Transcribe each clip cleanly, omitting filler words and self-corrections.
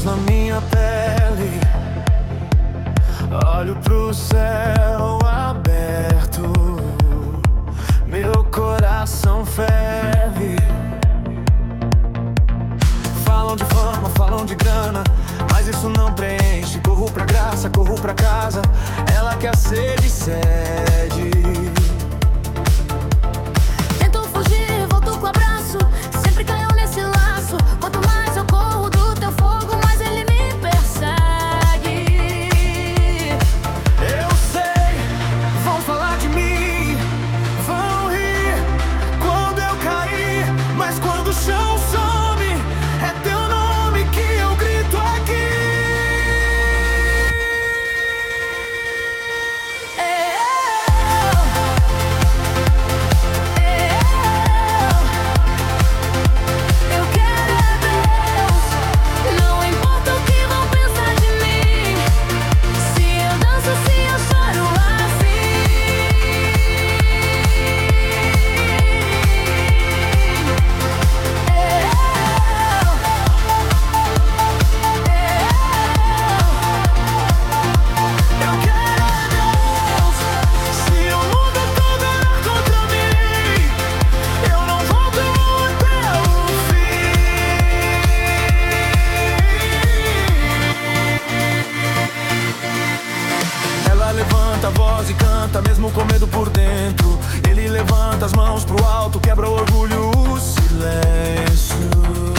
na minha pele. Olho pro céu aberto, meu coração ferve. Falam de fama, falam de grana, mas isso não preenche. Corro pra graça, corro pra casa, ela quer sede e cede. Tento fugir, volto com abraço, sempre caio nesse laço. Quanto mais eu corro do teu fogo, mais ele me persegue. Eu sei, vão falar de mim, vão rir quando eu cair, mas quando o chão some, é teu nome que eu grito aqui. Eu quero é Deus, não importa o que vão pensar de mim. Se eu danço, se eu choro assim. Eu quero é Deus, Se o mundo todo virar contra mim, eu não volto até o fim. Ela levanta a voz e canta, mesmo com medo por dentro. Ele levanta as mãos pro alto, quebra o orgulho, o silêncio.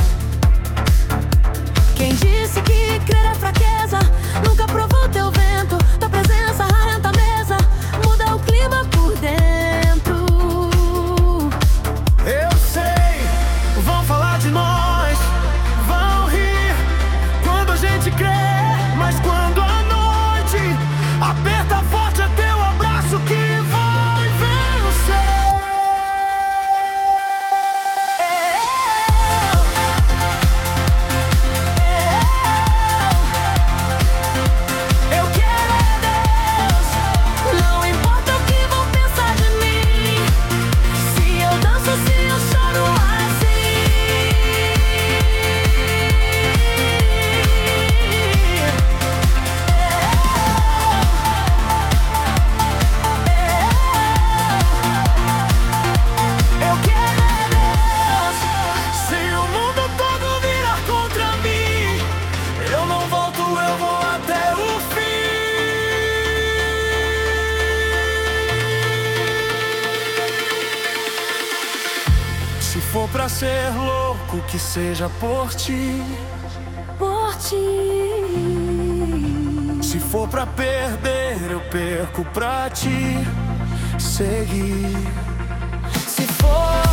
Quem disse que crer é fraqueza, nunca provou teu vento. Tua presença arrenta a mesa, muda o clima por dentro. Eu sei, vão falar de nós, vão rir quando a gente crê, mas quando a noite aperta forte, é teu abraço que vai vencer. Eu quero é Deus, não importa o que vão pensar de mim. Se eu danço, se eu choro assim. Eu quero é Deus. Se o mundo todo virar contra mim, eu não volto, eu vou até o fim. Se for pra ser louco, que seja por ti. Por ti. Se for pra perder, eu perco pra te seguir. Se for